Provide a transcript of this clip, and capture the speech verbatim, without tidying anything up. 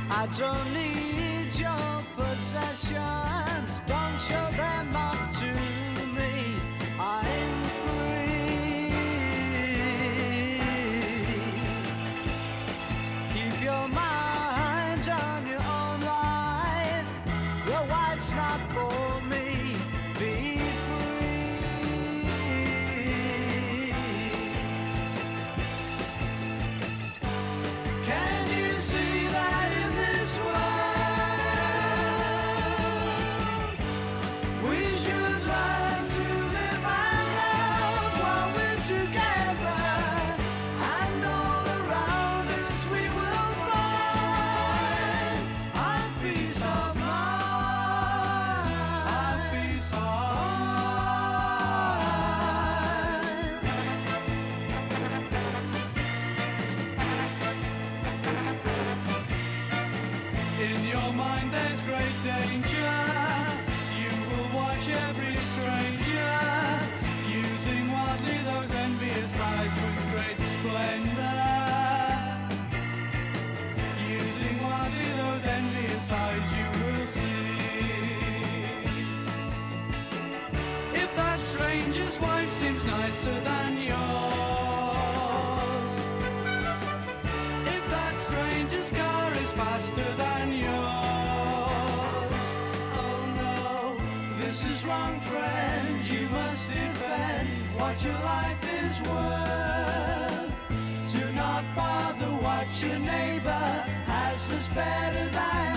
I don't need your possessions, don't show them off to me. I'm free. Keep your mind on your own life. Your wife's not for me. Be free. Can you see that in this world we should learn to live and love while we're together, and all around us we will find our peace of mind, our peace of in your mind there's great danger. You will watch every stranger using wildly those envious eyes with great splendor. Using wildly those envious eyes you will see. If that stranger's wife seems nicer than yours, if that stranger's car is faster than yours, oh no, this is wrong, friend. You must defend what your life is worth. Do not bother what your neighbor has that's better than